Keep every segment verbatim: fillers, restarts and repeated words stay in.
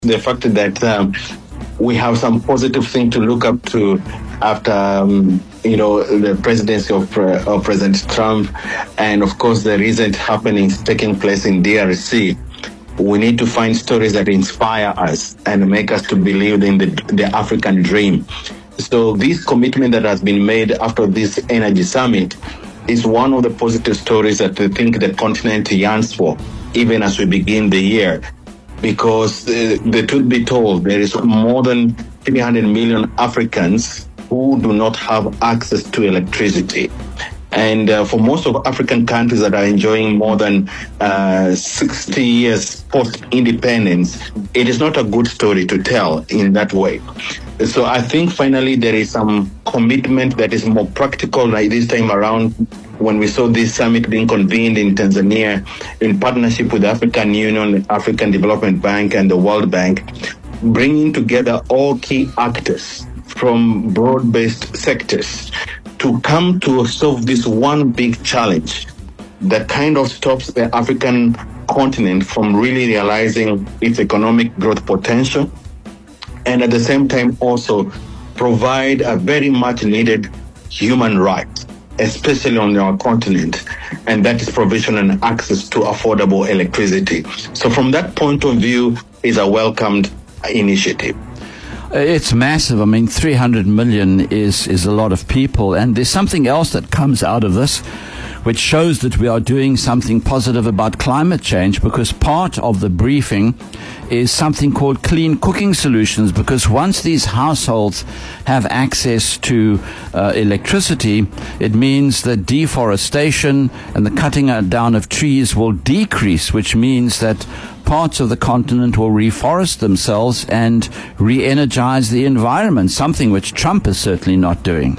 the fact that um, we have some positive thing to look up to after, um, you know, the presidency of, uh, of President Trump, and of course the recent happenings taking place in D R C. We need to find stories that inspire us and make us to believe in the, the African dream. So this commitment that has been made after this energy summit is one of the positive stories that I think the continent yearns for, even as we begin the year. Because uh, the truth be told, there is more than three hundred million Africans who do not have access to electricity. And uh, for most of African countries that are enjoying more than uh, sixty years post-independence, it is not a good story to tell in that way. So I think finally there is some commitment that is more practical like this time around, when we saw this summit being convened in Tanzania in partnership with the African Union, the African Development Bank, and the World Bank, bringing together all key actors from broad-based sectors to come to solve this one big challenge that kind of stops the African continent from really realizing its economic growth potential, and at the same time also provide a very much needed human right, especially on our continent, and that is provision and access to affordable electricity. So from that point of view, is a welcomed initiative. It's massive. I mean, three hundred million is, is a lot of people. And there's something else that comes out of this, which shows that we are doing something positive about climate change, because part of the briefing is something called clean cooking solutions, because once these households have access to uh, electricity, it means that deforestation and the cutting down of trees will decrease, which means that parts of the continent will reforest themselves and re-energize the environment, something which Trump is certainly not doing.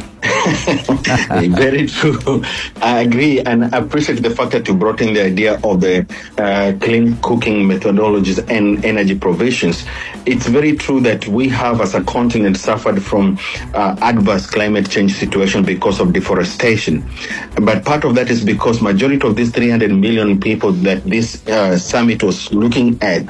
Very true. I agree, and I appreciate the fact that you brought in the idea of the uh, clean cooking methodologies and energy provisions. It's very true that we have, as a continent, suffered from uh, adverse climate change situation because of deforestation. But part of that is because majority of these three hundred million people that this uh, summit was looking at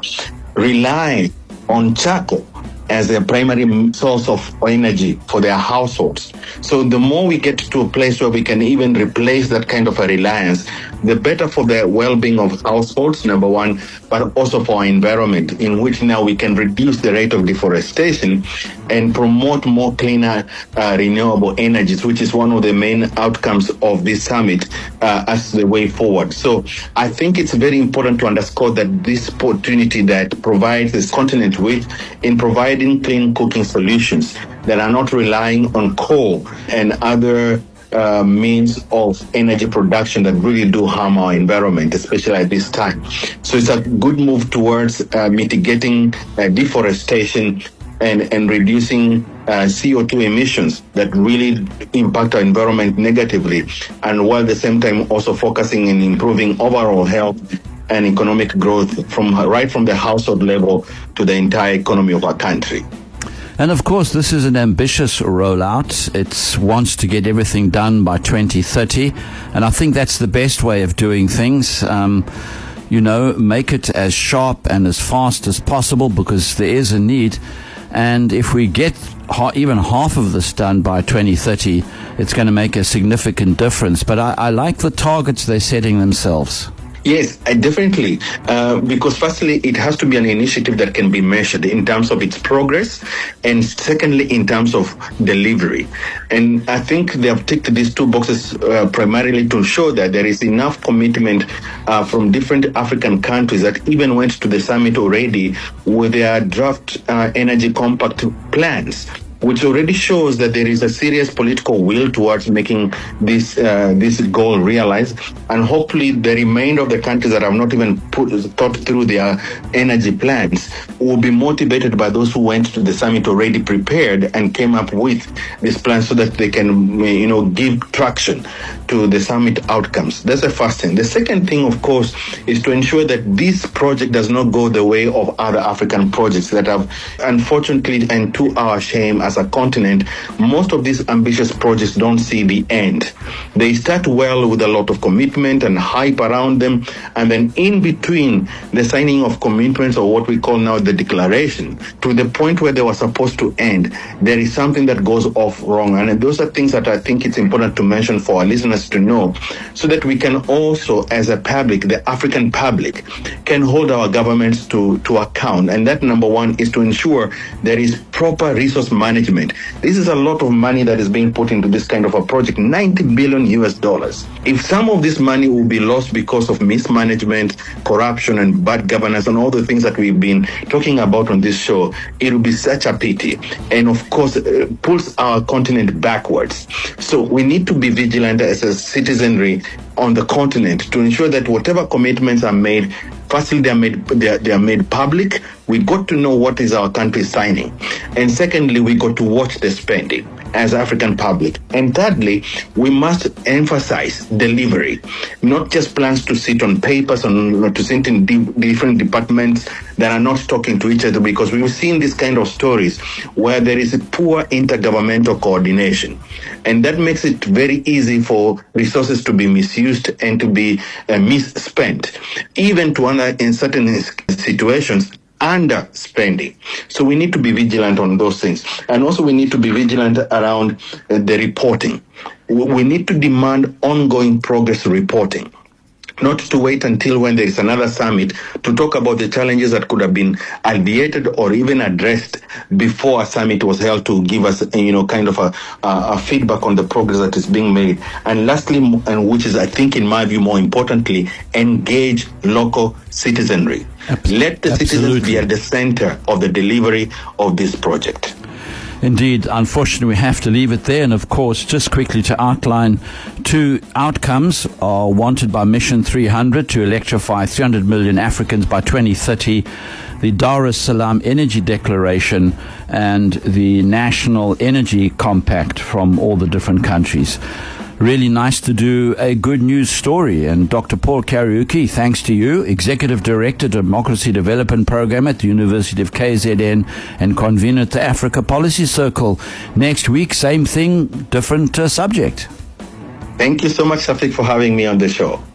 rely on charcoal as their primary source of energy for their households. So the more we get to a place where we can even replace that kind of a reliance, the better for the well-being of households, number one, but also for our environment, in which now we can reduce the rate of deforestation and promote more cleaner uh, renewable energies, which is one of the main outcomes of this summit uh, as the way forward. So I think it's very important to underscore that this opportunity that provides this continent with in providing clean cooking solutions that are not relying on coal and other Uh, means of energy production that really do harm our environment, especially at this time. So it's a good move towards uh, mitigating uh, deforestation and, and reducing uh, C O two emissions that really impact our environment negatively, and while at the same time also focusing on improving overall health and economic growth from right from the household level to the entire economy of our country. And of course, this is an ambitious rollout. It wants to get everything done by twenty thirty. And I think that's the best way of doing things. Um, you know, make it as sharp and as fast as possible, because there is a need. And if we get ha- even half of this done by twenty thirty, it's going to make a significant difference. But I, I like the targets they're setting themselves. Yes, I definitely, uh, because firstly, it has to be an initiative that can be measured in terms of its progress, and secondly, in terms of delivery. And I think they have ticked these two boxes uh, primarily to show that there is enough commitment uh, from different African countries that even went to the summit already with their draft uh, energy compact plans, which already shows that there is a serious political will towards making this uh, this goal realized. And hopefully the remainder of the countries that have not even put, thought through their energy plans will be motivated by those who went to the summit already prepared and came up with this plan, so that they can, you know, give traction to the summit outcomes. That's the first thing. The second thing, of course, is to ensure that this project does not go the way of other African projects that have, unfortunately and to our shame, as as a continent, most of these ambitious projects don't see the end. They start well with a lot of commitment and hype around them, and then in between the signing of commitments, or what we call now the declaration, to the point where they were supposed to end, there is something that goes off wrong. And those are things that I think it's important to mention for our listeners to know, so that we can also, as a public, the African public, can hold our governments to, to account. And that, number one, is to ensure there is proper resource management. This is a lot of money that is being put into this kind of a project, ninety billion U S dollars. If some of this money will be lost because of mismanagement, corruption, and bad governance, and all the things that we've been talking about on this show, it will be such a pity. And of course, uh, pulls our continent backwards. So we need to be vigilant as a citizenry on the continent to ensure that whatever commitments are made, firstly, they are made they are, they are made public. We got to know what is our country signing, and secondly, we got to watch the spending as African public. And thirdly, we must emphasize delivery, not just plans to sit on papers and to sit in di- different departments that are not talking to each other, because we've seen this kind of stories where there is a poor intergovernmental coordination, and that makes it very easy for resources to be misused and to be uh, misspent, even to under, in certain situations, underspending. So we need to be vigilant on those things. And also we need to be vigilant around uh, the reporting. We need to demand ongoing progress reporting, not to wait until when there is another summit to talk about the challenges that could have been alleviated or even addressed before a summit was held, to give us, you know, kind of a, a, a feedback on the progress that is being made. And lastly, and which is, I think, in my view, more importantly, engage local citizenry. Absolutely. Let the citizens Absolutely. be at the center of the delivery of this project. Indeed, unfortunately, we have to leave it there. And of course, just quickly to outline, two outcomes are wanted by Mission three hundred to electrify three hundred million Africans by twenty thirty. The Dar es Salaam Energy Declaration and the National Energy Compact from all the different countries. Really nice to do a good news story. And Doctor Paul Kariuki, thanks to you, Executive Director, Democracy Development Program at the University of K Z N and convener at the Africa Policy Circle. Next week, same thing, different uh, subject. Thank you so much, Safik, for having me on the show.